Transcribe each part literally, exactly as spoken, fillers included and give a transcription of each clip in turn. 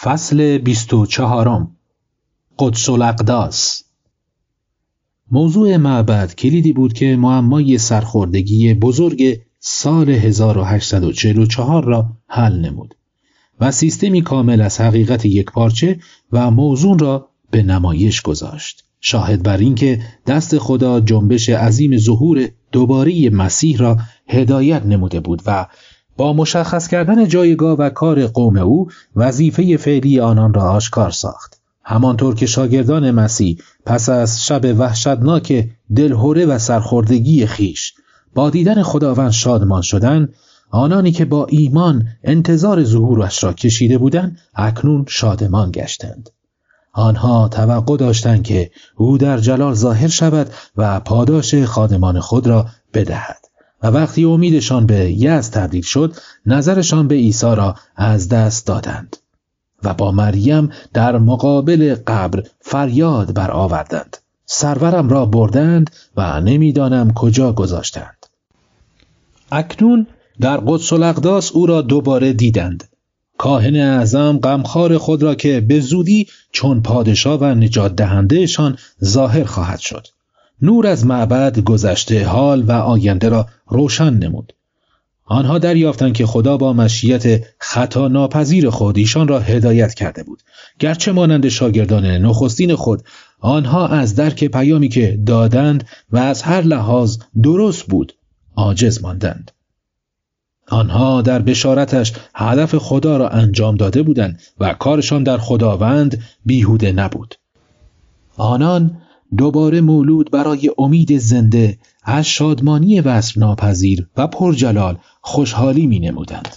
فصل بیست و چهارم. قدس الاقداس. موضوع معبد کلیدی بود که معمای سرخوردگی بزرگ سال هزار و هشتصد و چهل و چهار را حل نمود و سیستمی کامل از حقیقت یکپارچه و موزون را به نمایش گذاشت. شاهد بر این که دست خدا جنبش عظیم ظهور دوباره مسیح را هدایت نموده بود و با مشخص کردن جایگاه و کار قوم او وظیفه فعلی آنان را آشکار ساخت. همانطور که شاگردان مسیح پس از شب وحشتناک دلهره و سرخوردگی خیش با دیدن خداوند شادمان شدند، آنانی که با ایمان انتظار ظهورش را کشیده بودند اکنون شادمان گشتند. آنها توقع داشتند که او در جلال ظاهر شود و پاداش خادمان خود را بدهد. و وقتی امیدشان به یأس تبدیل شد، نظرشان به عیسی را از دست دادند و با مریم در مقابل قبر فریاد برآوردند: سرورم را بردند و نمیدانم کجا گذاشتند. اکنون در قدس الاقداس او را دوباره دیدند. کاهن اعظم غمخوار خود را که به زودی چون پادشاه و نجات دهندهشان ظاهر خواهد شد. نور از معبد گذشته، حال و آینده را روشن نمود. آنها دریافتند که خدا با مشیت خطا ناپذیر خود ایشان را هدایت کرده بود. گرچه مانند شاگردان نخستین خود آنها از درک پیامی که دادند و از هر لحاظ درست بود عاجز ماندند. آنها در بشارتش هدف خدا را انجام داده بودند و کارشان در خداوند بیهوده نبود. آنان دوباره مولود برای امید زنده از شادمانی وصف ناپذیر و پرجلال خوشحالی می نمودند.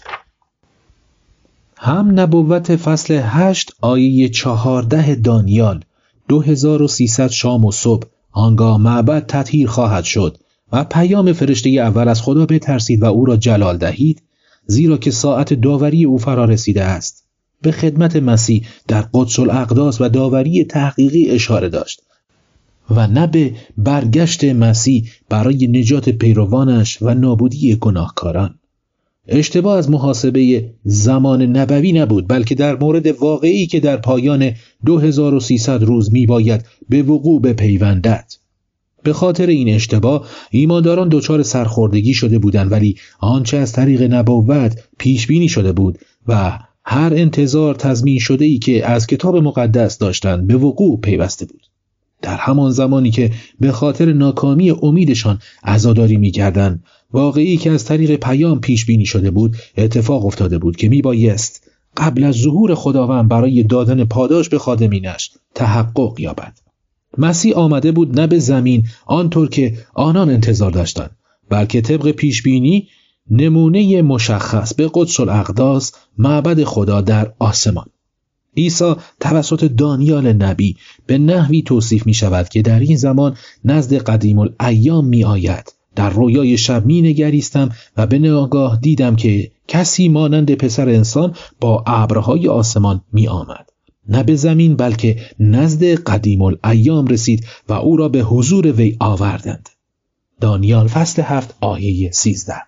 هم نبوت فصل هشت آیه چهارده دانیال: دو هزار و سیصد شام و صبح آنگاه معبد تطهیر خواهد شد و پیام فرشته اول از خدا بترسید و او را جلال دهید، زیرا که ساعت داوری او فرا رسیده است. به خدمت مسیح در قدس الاقداس و داوری تحقیقی اشاره داشت و نه به برگشت مسیح برای نجات پیروانش و نابودی گناهکاران. اشتباه از محاسبه زمان نبوی نبود، بلکه در مورد واقعی که در پایان دو هزار و سیصد روز می باید به وقوع بپیوندد. به خاطر این اشتباه ایمانداران دچار سرخوردگی شده بودند، ولی آنچه از طریق نبوت پیش بینی شده بود و هر انتظار تضمین شده ای که از کتاب مقدس داشتند به وقوع پیوسته بود. در همان زمانی که به خاطر ناکامی امیدشان عزاداری می‌کردند، واقعی که از طریق پیام پیش بینی شده بود اتفاق افتاده بود که میبایست قبل از ظهور خداوند برای دادن پاداش به خادمینش تحقق یابد. مسیح آمده بود نه به زمین آنطور که آنان انتظار داشتند، بلکه طبق پیش بینی نمونه مشخص به قدس الاقداس، معبد خدا در آسمان. عیسی توسط دانیال نبی به نحوی توصیف می شود که در این زمان نزد قدیم الایام می آید. در رویای شب می نگریستم و به ناگاه دیدم که کسی مانند پسر انسان با ابرهای آسمان می آمد. نه به زمین بلکه نزد قدیم الایام رسید و او را به حضور وی آوردند. دانیال فصل هفت آیه سیزده.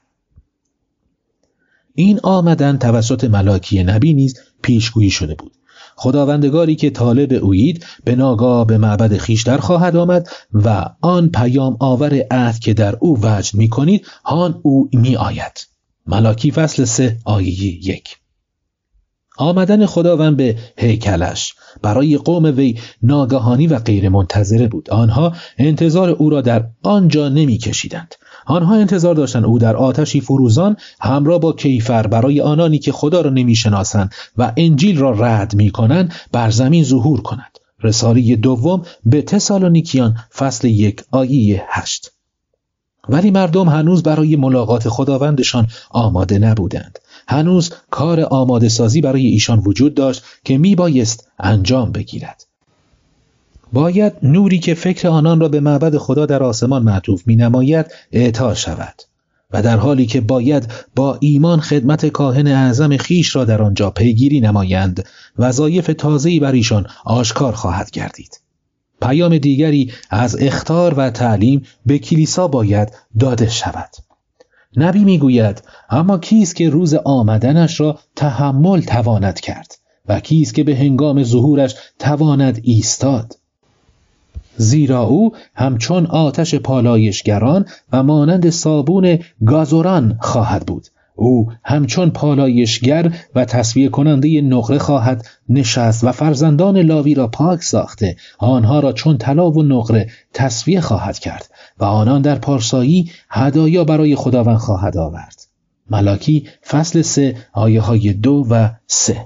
این آمدن توسط ملاکی نبی نیز پیشگویی شده بود. خداوندگاری که طالب اویید به ناگاه به معبد خویش در خواهد آمد و آن پیام آور عهد که در او وجد می کنید هان او می آید. ملاکی فصل سه آیه یک. آمدن خداوند به هیکلش برای قوم وی ناگهانی و غیر منتظره بود. آنها انتظار او را در آنجا نمی کشیدند. آنها انتظار داشتند او در آتشی فروزان همراه با کیفر برای آنانی که خدا را نمی شناسند و انجیل را رد می کنند بر زمین ظهور کند. رساله دوم به تسالونیکیان فصل یک آیه هشت. ولی مردم هنوز برای ملاقات خداوندشان آماده نبودند. هنوز کار آماده سازی برای ایشان وجود داشت که می بایست انجام بگیرد. باید نوری که فکر آنان را به معبد خدا در آسمان معطوف می نماید اعطا شود و در حالی که باید با ایمان خدمت کاهن اعظم خیش را در آنجا پیگیری نمایند، وظایف تازه‌ای بر ایشان آشکار خواهد گردید. پیام دیگری از اخطار و تعلیم به کلیسا باید داده شود. نبی میگوید اما کیست که روز آمدنش را تحمل تواند کرد؟ و کیست که به هنگام ظهورش تواند ایستاد؟ زیرا او همچون آتش پالایشگران و مانند صابون گازوران خواهد بود. او همچون پالایشگر و تصفیه کننده نقره خواهد نشست و فرزندان لاوی را پاک ساخته، آنها را چون طلا و نقره تصفیه خواهد کرد و آنان در پارسایی هدایا برای خداوند خواهد آورد. ملاکی فصل سه آیه های دو و سه.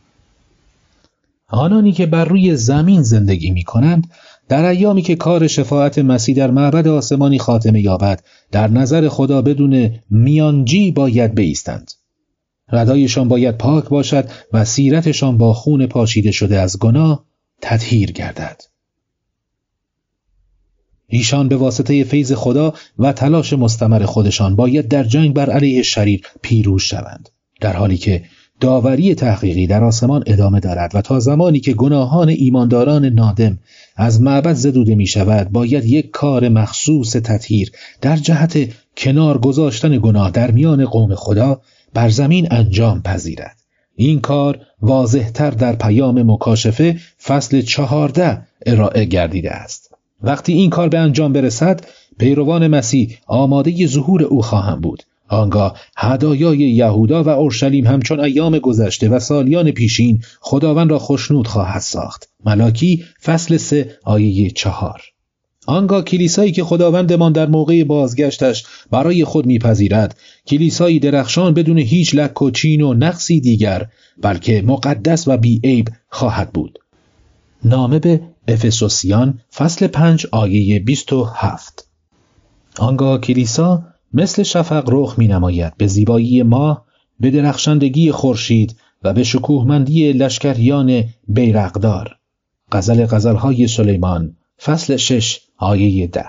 آنانی که بر روی زمین زندگی می کنند در ایامی که کار شفاعت مسیح در معبد آسمانی خاتمه یابد در نظر خدا بدون میانجی باید بایستند. ردایشان باید پاک باشد و سیرتشان با خون پاشیده شده از گناه تطهیر گردد. ایشان به واسطه فیض خدا و تلاش مستمر خودشان باید در جنگ بر علیه شریر پیروز شوند، در حالی که داوری تحقیقی در آسمان ادامه دارد و تا زمانی که گناهان ایمانداران نادم از معبد زدوده می شود باید یک کار مخصوص تطهیر در جهت کنار گذاشتن گناه در میان قوم خدا بر زمین انجام پذیرد. این کار واضح‌تر در پیام مکاشفه فصل چهارده ارائه گردیده است. وقتی این کار به انجام برسد پیروان مسیح آماده ظهور او خواهند بود. آنگاه هدایای یهودا و اورشلیم همچون ایام گذشته و سالیان پیشین خداوند را خوشنود خواهد ساخت. ملاکی فصل سه آیه چهار. آنگاه کلیسایی که خداوندمان در موقع بازگشتش برای خود میپذیرد، کلیسایی درخشان بدون هیچ لک و چین و نقصی دیگر، بلکه مقدس و بی‌عیب خواهد بود. نامه به افسوسیان فصل پنج آیه بیست و هفت. آنگاه کلیسا مثل شفق رخ می نماید، به زیبایی ماه، به درخشندگی خورشید و به شکوهمندی لشکریان بیرقدار. غزل غزلهای سلیمان فصل شش آیه ده.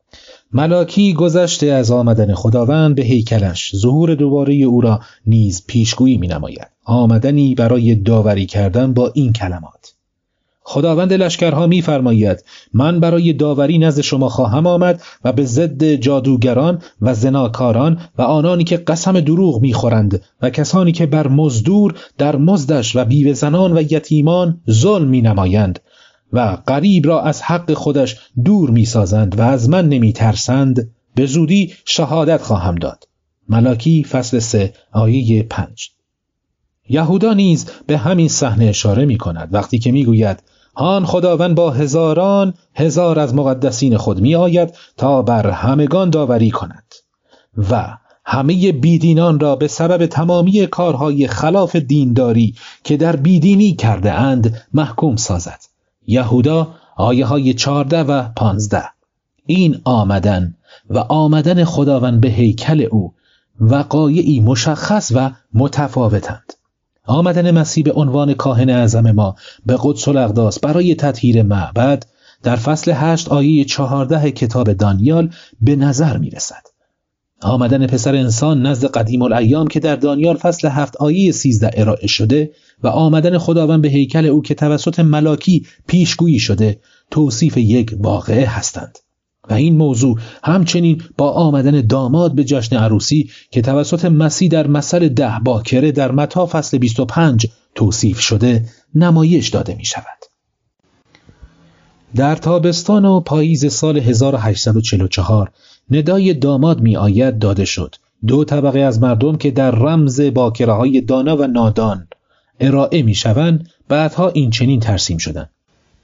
ملاکی گذشته از آمدن خداوند به هیکلش، ظهور دوباره او را نیز پیشگویی می نماید. آمدنی برای داوری کردن با این کلمات: خداوند لشکرها می فرماید من برای داوری نزد شما خواهم آمد و به ضد جادوگران و زناکاران و آنانی که قسم دروغ می خورند و کسانی که بر مزدور در مزدش و بیوه زنان و یتیمان ظلم می نمایند و غریب را از حق خودش دور می سازند و از من نمی ترسند به زودی شهادت خواهم داد. ملاکی فصل سه آیه پنج. یهودا نیز به همین صحنه اشاره می کند وقتی که می گوید آن خداوند با هزاران هزار از مقدسین خود می آید تا بر همگان داوری کند و همه بیدینان را به سبب تمامی کارهای خلاف دینداری که در بیدینی کرده اند محکوم سازد. یهودا آیه های چهارده و پانزده. این آمدن و آمدن خداوند به هیکل او وقایعی مشخص و متفاوتند. آمدن مسیح به عنوان کاهن اعظم ما به قدس الاقداس برای تطهیر معبد در فصل هشت آیه چهارده کتاب دانیال به نظر می رسد. آمدن پسر انسان نزد قدیم الایام که در دانیال فصل هفت آیه سیزده ارائه شده و آمدن خداوند به هیکل او که توسط ملاکی پیشگویی شده توصیف یک واقعه هستند. و این موضوع همچنین با آمدن داماد به جشن عروسی که توسط مسیح در مثل ده باکره در متی فصل بیست و پنج توصیف شده نمایش داده می شود. در تابستان و پاییز سال هزار و هشتصد و چهل و چهار ندای داماد می آید داده شد. دو طبقه از مردم که در رمز باکره های دانا و نادان ارائه می شوند بعدها این چنین ترسیم شدند.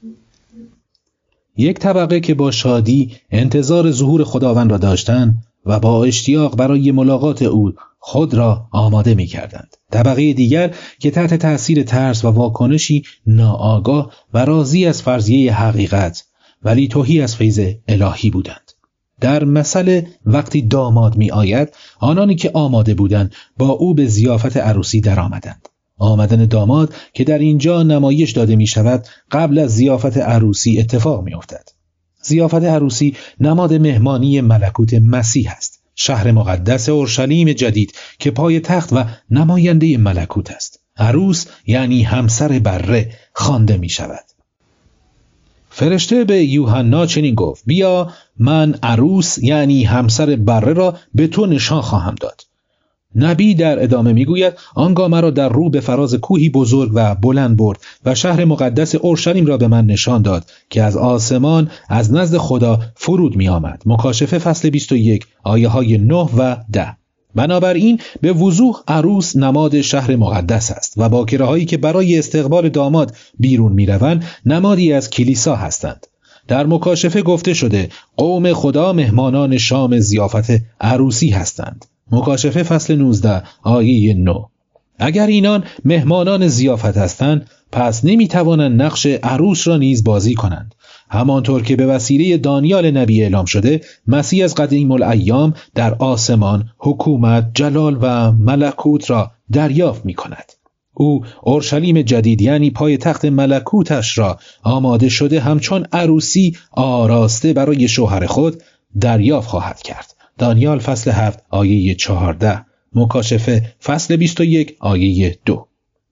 یک طبقه که با شادی انتظار ظهور خداوند را داشتند و با اشتیاق برای ملاقات او خود را آماده می کردند. طبقه دیگر که تحت تأثیر ترس و واکنشی ناآگاه و راضی از فرضیه حقیقت ولی تهی از فیض الهی بودند. در مثل وقتی داماد می آید آنانی که آماده بودند با او به ضیافت عروسی در آمدند. آمدن داماد که در اینجا نمایش داده می شود قبل از ضیافت عروسی اتفاق می افتد. ضیافت عروسی نماد مهمانی ملکوت مسیح است. شهر مقدس اورشلیم جدید که پای تخت و نماینده ملکوت است. عروس یعنی همسر بره خوانده می شود. فرشته به یوحنا چنین گفت: بیا من عروس یعنی همسر بره را به تو نشان خواهم داد. نبی در ادامه میگوید آنگاه مرا در رو به فراز کوهی بزرگ و بلند برد و شهر مقدس اورشلیم را به من نشان داد که از آسمان از نزد خدا فرود می آمد. مکاشفه فصل بیست و یک آیه های نه و ده. بنابراین به وضوح عروس نماد شهر مقدس است و باکره‌هایی که برای استقبال داماد بیرون می‌روند نمادی از کلیسا هستند. در مکاشفه گفته شده قوم خدا مهمانان شام ضیافت عروسی هستند. مکاشفه فصل نوزده آیه نه. اگر اینان مهمانان ضیافت هستند پس نمی‌توانند نقش عروس را نیز بازی کنند. همانطور که به وسیله دانیال نبی اعلام شده مسیح از قدیم الایام در آسمان حکومت، جلال و ملکوت را دریافت می کند. او اورشلیم جدید یعنی پای تخت ملکوتش را آماده شده همچون عروسی آراسته برای شوهر خود دریافت خواهد کرد. دانیال فصل هفت آیه چهارده، مکاشفه فصل بیست و یک آیه دو.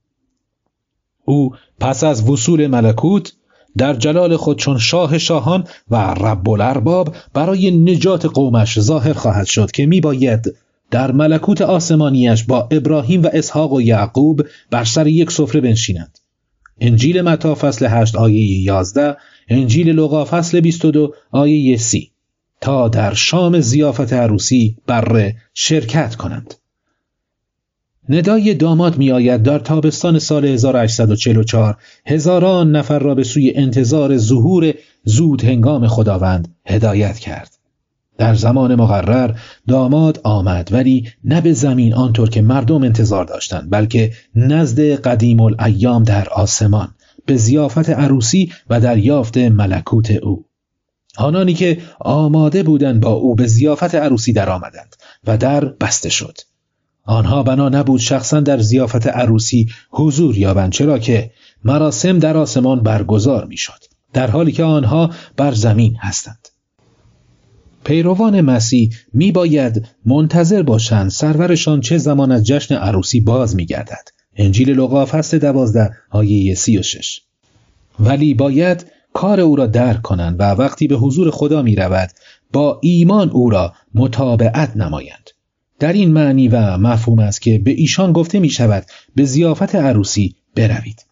او پس از وصول ملکوت در جلال خود چون شاه شاهان و رب الارباب برای نجات قومش ظاهر خواهد شد که می باید در ملکوت آسمانیش با ابراهیم و اسحاق و یعقوب بر سر یک سفره بنشیند. انجیل متی فصل هشت آیه یازده، انجیل لوقا فصل بیست و دو آیه سی، تا در شام ضیافت عروسی بره شرکت کنند. ندای داماد می آید در تابستان سال هزار و هشتصد و چهل و چهار هزاران نفر را به سوی انتظار ظهور زود هنگام خداوند هدایت کرد. در زمان مقرر داماد آمد، ولی نه به زمین آنطور که مردم انتظار داشتند، بلکه نزد قدیم الایام در آسمان به ضیافت عروسی و دریافت ملکوت او. آنانی که آماده بودند با او به ضیافت عروسی در آمدند و در بسته شد. آنها بنا نبود شخصا در ضیافت عروسی حضور یابند، چرا که مراسم در آسمان برگزار می شد، در حالی که آنها بر زمین هستند. پیروان مسیح می باید منتظر باشند سرورشان چه زمان از جشن عروسی باز می گردد. انجیل لوقا فصل دوازده آیه سی و شش. ولی باید کار او را درک کنند و وقتی به حضور خدا می رود با ایمان او را متابعت نمایند. در این معنی و مفهوم است که به ایشان گفته می شود به ضیافت عروسی بروید.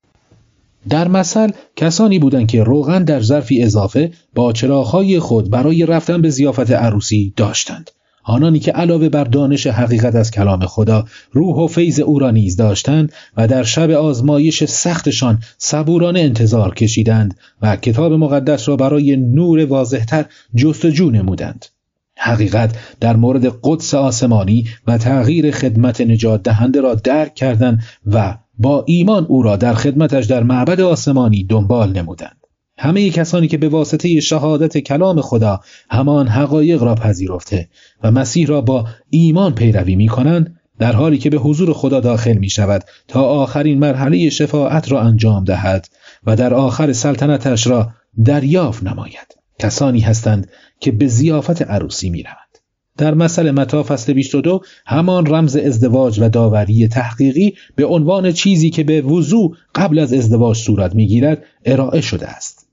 در مثل کسانی بودند که روغن در ظرفی اضافه با چراغ‌های خود برای رفتن به ضیافت عروسی داشتند. آنانی که علاوه بر دانش حقیقت از کلام خدا روح و فیض او را نیز داشتند و در شب آزمایش سختشان صبورانه انتظار کشیدند و کتاب مقدس را برای نور واضح‌تر جستجو نمودند. حقیقت در مورد قدس آسمانی و تغییر خدمت نجات دهنده را درک کردند و با ایمان او را در خدمتش در معبد آسمانی دنبال نمودند. همه کسانی که به واسطه شهادت کلام خدا همان حقایق را پذیرفته و مسیح را با ایمان پیروی می کنند، در حالی که به حضور خدا داخل می شود تا آخرین مرحله شفاعت را انجام دهد و در آخر سلطنتش را دریافت نماید. کسانی هستند که به ضیافت عروسی می روند. در مثل متی فصل بیست و دو همان رمز ازدواج و داوری تحقیقی به عنوان چیزی که به وضوح قبل از ازدواج صورت می گیرد ارائه شده است.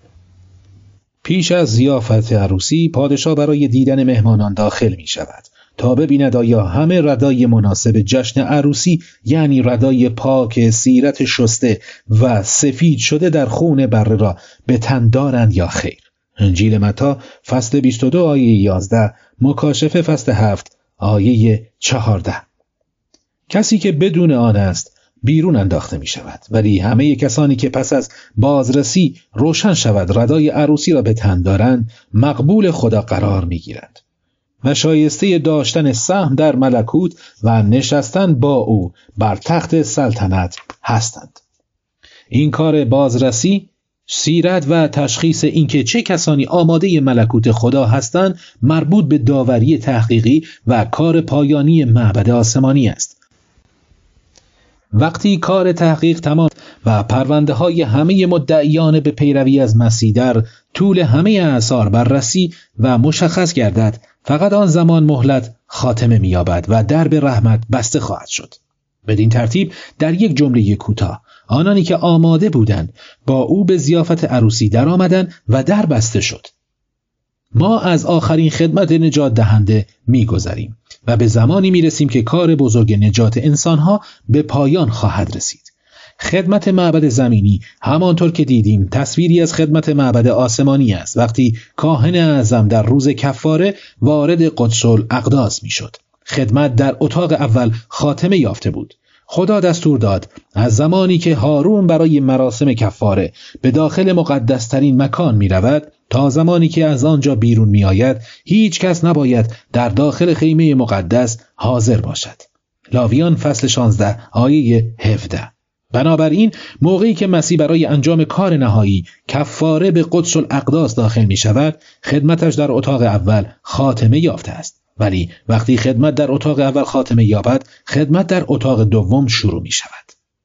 پیش از ضیافت عروسی پادشاه برای دیدن مهمانان داخل می شود تا ببیند آیا همه ردای مناسب جشن عروسی یعنی ردای پاک سیرت شسته و سفید شده در خون بره را به تن دارند یا خیر. انجیل متی فصل بیست و دو آیه یازده، مکاشفه فصل هفت آیه چهارده. کسی که بدون آن است بیرون انداخته می شود، ولی همه کسانی که پس از بازرسی روشن شود ردای عروسی را به تن دارند مقبول خدا قرار می گیرند و شایسته داشتن سهم در ملکوت و نشستن با او بر تخت سلطنت هستند. این کار بازرسی، سیرت و تشخیص اینکه چه کسانی آماده ملکوت خدا هستند مربوط به داوری تحقیقی و کار پایانی معبد آسمانی است. وقتی کار تحقیق تمام و پرونده های همه مدعیان به پیروی از مسیح در طول همه اعصار بررسی و مشخص گردد، فقط آن زمان مهلت خاتمه می‌یابد و درب رحمت بسته خواهد شد. بدین ترتیب در یک جمله کوتاه آنانی که آماده بودند با او به ضیافت عروسی در آمدند و در بسته شد. ما از آخرین خدمت نجات دهنده می گذریم و به زمانی میرسیم که کار بزرگ نجات انسانها به پایان خواهد رسید. خدمت معبد زمینی همانطور که دیدیم تصویری از خدمت معبد آسمانی است، وقتی کاهن اعظم در روز کفاره وارد قدس الاقداس میشد. خدمت در اتاق اول خاتمه یافته بود. خدا دستور داد از زمانی که هارون برای مراسم کفاره به داخل مقدسترین مکان می رود تا زمانی که از آنجا بیرون می آید هیچ کس نباید در داخل خیمه مقدس حاضر باشد. لاویان فصل شانزده آیه هفده. بنابراین موقعی که مسیح برای انجام کار نهایی کفاره به قدس الاقداس داخل می شود خدمتش در اتاق اول خاتمه یافته است. ولی وقتی خدمت در اتاق اول خاتمه یابد خدمت در اتاق دوم شروع می شود.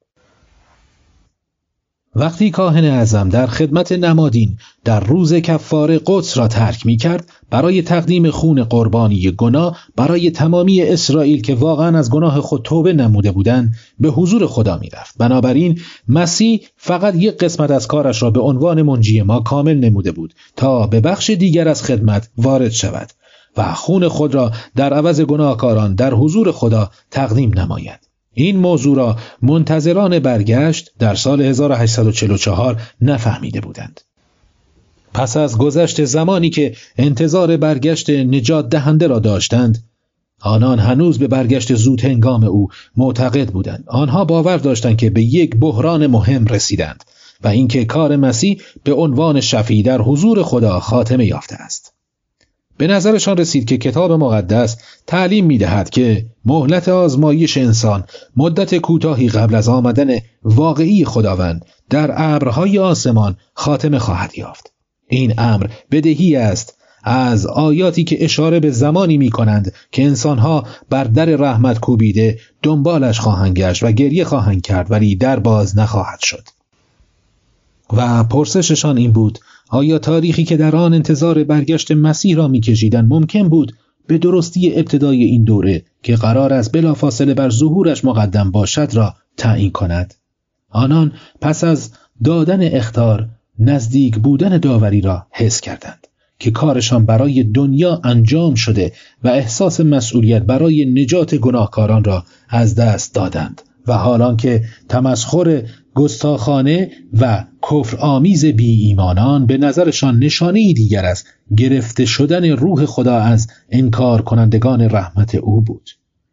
وقتی کاهن اعظم در خدمت نمادین در روز کفاره قدس را ترک می کرد برای تقدیم خون قربانی گناه برای تمامی اسرائیل که واقعا از گناه خود توبه نموده بودند به حضور خدا می رفت. بنابراین مسیح فقط یک قسمت از کارش را به عنوان منجی ما کامل نموده بود تا به بخش دیگر از خدمت وارد شود و خون خود را در عوض گناهکاران در حضور خدا تقدیم نماید. این موضوع را منتظران برگشت در سال هزار و هشتصد و چهل و چهار نفهمیده بودند. پس از گذشت زمانی که انتظار برگشت نجات دهنده را داشتند، آنان هنوز به برگشت زود هنگام او معتقد بودند. آنها باور داشتند که به یک بحران مهم رسیدند و اینکه کار مسیح به عنوان شفیع در حضور خدا خاتمه یافته است. به نظرشان رسید که کتاب مقدس تعلیم می‌دهد که مهلت آزمایش انسان مدت کوتاهی قبل از آمدن واقعی خداوند در ابرهای آسمان خاتمه خواهد یافت. این امر بدیهی است از آیاتی که اشاره به زمانی می‌کنند که انسان‌ها بر در رحمت کوبیده دنبالش خواهند گشت و گریه خواهند کرد ولی در باز نخواهد شد. و پرسششان این بود: آیا تاریخی که در آن انتظار برگشت مسیح را می‌کشیدند ممکن بود به درستی ابتدای این دوره که قرار است بلافاصله بر ظهورش مقدم باشد را تعیین کند؟ آنان پس از دادن اخطار نزدیک بودن داوری را حس کردند که کارشان برای دنیا انجام شده و احساس مسئولیت برای نجات گناهکاران را از دست دادند و حالان که تمسخر گستاخانه و کفر آمیز بی ایمانان به نظرشان نشانه دیگر از گرفته شدن روح خدا از انکار کنندگان رحمت او بود.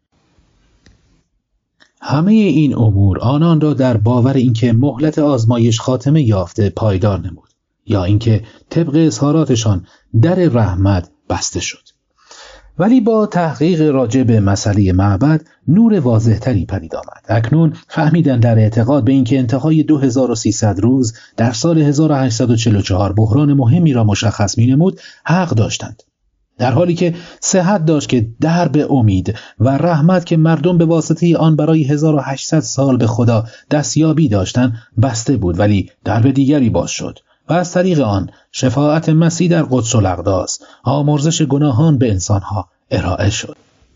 همه این امور آنان را در باور اینکه مهلت آزمایش خاتمه یافته پایدار نمود یا اینکه طبق اظهاراتشان در رحمت بسته شد. ولی با تحقیق راجع به مسئله معبد نور واضح‌تری پدید آمد. اکنون فهمیدن در اعتقاد به اینکه انتهای دو هزار و سیصد روز در سال هزار و هشتصد و چهل و چهار بحران مهمی را مشخص می‌نمود حق داشتند، در حالی که صحت داشت که درب امید و رحمت که مردم به واسطه آن برای هزار و هشتصد سال به خدا دستیابی داشتند بسته بود، ولی درب دیگری باز شد و از طریق آن شفاعت مسیح در قدس الاقداس آمرزش گناهان به انسانها ارائه شد.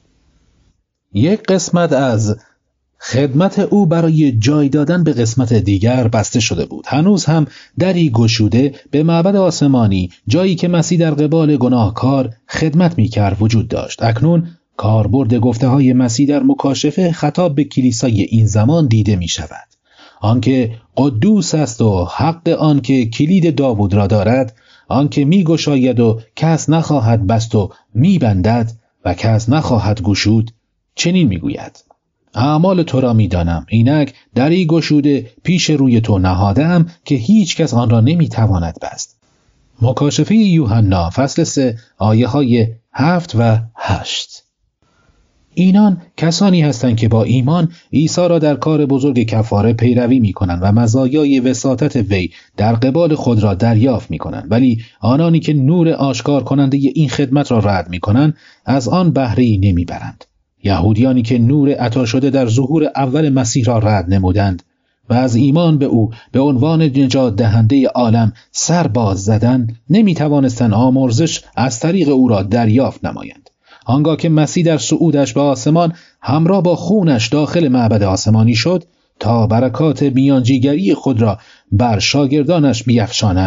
یک قسمت از خدمت او برای جای دادن به قسمت دیگر بسته شده بود. هنوز هم دری گشوده به معبد آسمانی، جایی که مسیح در قبال گناهکار خدمت می‌کرد، وجود داشت. اکنون کاربرد گفته‌های مسیح در مکاشفه خطاب به کلیسای این زمان دیده می‌شود. آنکه قدوس است و حق آنکه کلید داوود را دارد، آنکه می‌گشاید و کس نخواهد بست و می‌بندد و کس نخواهد گشود، چنین می‌گوید: اعمال تو را می‌دانم، اینک دری گشوده پیش روی تو نهادم که هیچ کس آن را نمی‌تواند بست. مکاشفه یوحنا فصل سه آیه های هفت و هشت. اینان کسانی هستند که با ایمان عیسی را در کار بزرگ کفاره پیروی می‌کنند و مزایای وساطت وی در قبال خود را دریافت می‌کنند، ولی آنانی که نور آشکار کننده این خدمت را رد می‌کنند از آن بهره‌ای نمی‌برند. یهودیانی که نور عطا شده در ظهور اول مسیح را رد نمودند و از ایمان به او به عنوان نجات دهنده عالم سر باز زدند، نمی‌توانستند آمرزش از طریق او را دریافت نمایند. آنگاه که مسیح در صعودش به آسمان همراه با خونش داخل معبد آسمانی شد تا برکات میانجیگری خود را بر شاگردانش بیفشاند،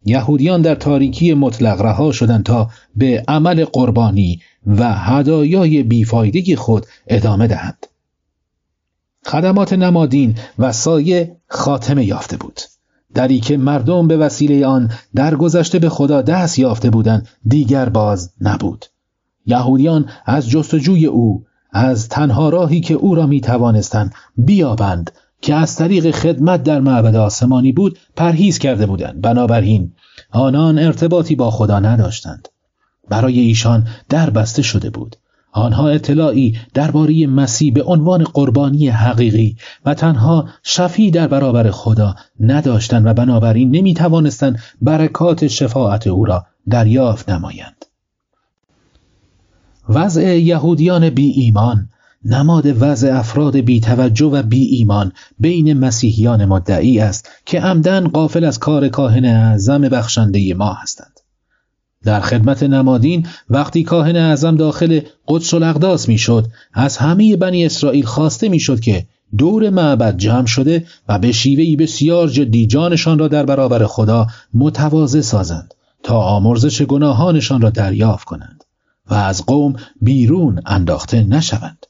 یهودیان در تاریکی مطلق رها شدند تا به عمل قربانی و هدایای بیفایده خود ادامه دهند. خدمات نمادین و سایه خاتمه یافته بود. دری که مردم به وسیله آن در گذشته به خدا دست یافته بودند دیگر باز نبود. یهودیان از جستجوی او، از تنها راهی که او را می توانستند بیابند که از طریق خدمت در معبد آسمانی بود، پرهیز کرده بودند. بنابراین آنان ارتباطی با خدا نداشتند. برای ایشان در بسته شده بود. آنها اطلاعی درباره مسیح به عنوان قربانی حقیقی و تنها شفیع در برابر خدا نداشتند و بنابراین نمی توانستند برکات شفاعت او را دریافت نمایند. وضع یهودیان بی ایمان نماد وضع افراد بی توجه و بی ایمان بین مسیحیان مدعی است که عمدن غافل از کار کاهن اعظم بخشنده ما هستند. در خدمت نمادین وقتی کاهن اعظم داخل قدس الاقداس میشد، از همه بنی اسرائیل خواسته میشد که دور معبد جمع شده و به شیوهی بسیار جدی جانشان را در برابر خدا متواضع سازند تا آمرزش گناهانشان را دریافت کنند و از قوم بیرون انداخته نشوند.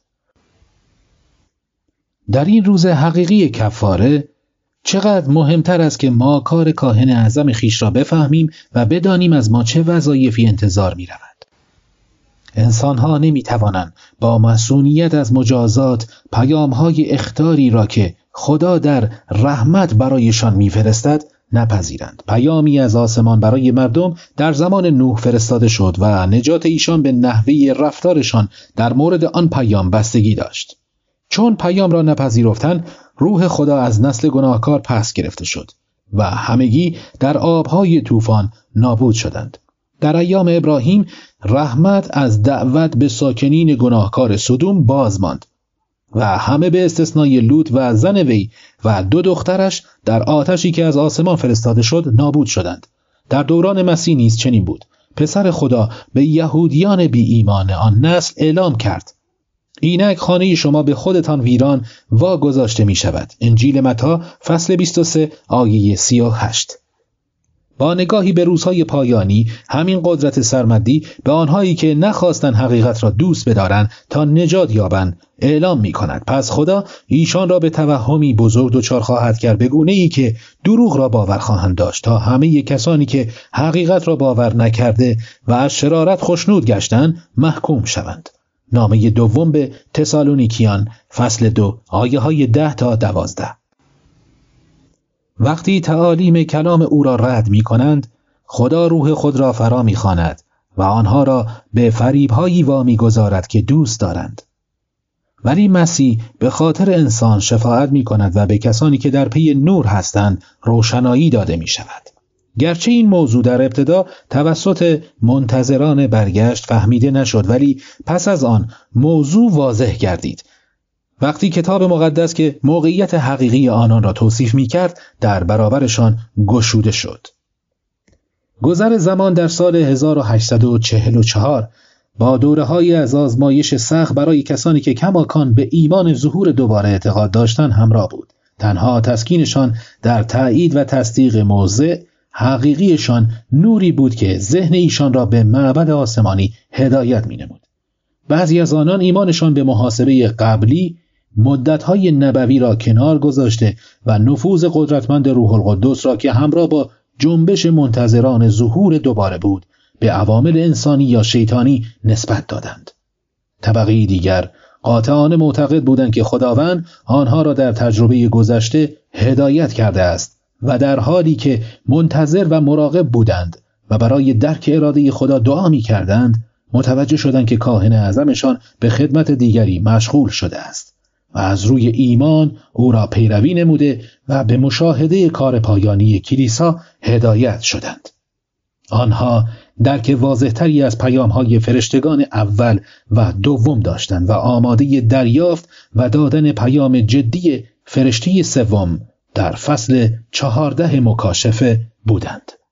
در این روز حقیقی کفاره چقدر مهمتر است که ما کار کاهن اعظم خیش را بفهمیم و بدانیم از ما چه وظایفی انتظار می رود. انسانها نمی توانند با مسئولیت از مجازات پیامهای اخطاری را که خدا در رحمت برایشان می فرستد نپذیرند. پیامی از آسمان برای مردم در زمان نوح فرستاده شد و نجات ایشان به نحوه رفتارشان در مورد آن پیام بستگی داشت. چون پیام را نپذیرفتند، روح خدا از نسل گناهکار پس گرفته شد و همگی در آبهای طوفان نابود شدند. در ایام ابراهیم رحمت از دعوت به ساکنین گناهکار سدوم باز ماند و همه به استثنای لوط و زن وی و دو دخترش در آتشی که از آسمان فرستاده شد نابود شدند. در دوران مسیح نیز چنین بود. پسر خدا به یهودیان بی ایمان آن نسل اعلام کرد: اینک خانه شما به خودتان ویران واگذاشته می شود. انجیل متی فصل بیست و سه آیه سی و هشت. با نگاهی به روزهای پایانی، همین قدرت سرمدی به آنهایی که نخواستن حقیقت را دوست بدارند تا نجات یابند اعلام می کند. پس خدا ایشان را به توهمی بزرگ دچار خواهد کرد، به گونه‌ای که دروغ را باور خواهند داشت تا همه کسانی که حقیقت را باور نکرده و از شرارت خوشنود گشتند محکوم شوند. نامه دوم به تسالونیکیان فصل دو آیه های ده تا دوازده. وقتی تعالیم کلام او را رد می کنند، خدا روح خود را فرا می خواند و آنها را به فریب‌هایی وامی گذارد که دوست دارند. ولی مسیح به خاطر انسان شفاعت می کند و به کسانی که در پی نور هستند روشنایی داده می شود. گرچه این موضوع در ابتدا توسط منتظران برگشت فهمیده نشد، ولی پس از آن موضوع واضح گردید. وقتی کتاب مقدس که موقعیت حقیقی آنان را توصیف می کرد در برابرشان گشوده شد. گذر زمان در سال هزار و هشتصد و چهل و چهار با دوره‌های از آزمایش سخت برای کسانی که کماکان به ایمان ظهور دوباره اعتقاد داشتند همراه بود. تنها تسکینشان در تأیید و تصدیق موضع حقیقیشان نوری بود که ذهن ایشان را به معبد آسمانی هدایت می نمود. بعضی از آنان ایمانشان به محاسبه قبلی مدت‌های نبوی را کنار گذاشته و نفوذ قدرتمند روح القدس را که همراه با جنبش منتظران ظهور دوباره بود به عوامل انسانی یا شیطانی نسبت دادند. طبقه دیگر قاطعانه معتقد بودند که خداوند آنها را در تجربه گذشته هدایت کرده است و در حالی که منتظر و مراقب بودند و برای درک اراده خدا دعا می کردند، متوجه شدند که کاهن اعظمشان به خدمت دیگری مشغول شده است و از روی ایمان او را پیروی نموده و به مشاهده کار پایانی کلیسا هدایت شدند. آنها درک واضح‌تری از پیام‌های فرشتگان اول و دوم داشتند و آماده دریافت و دادن پیام جدی فرشته سوم در فصل چهارده مکاشفه بودند.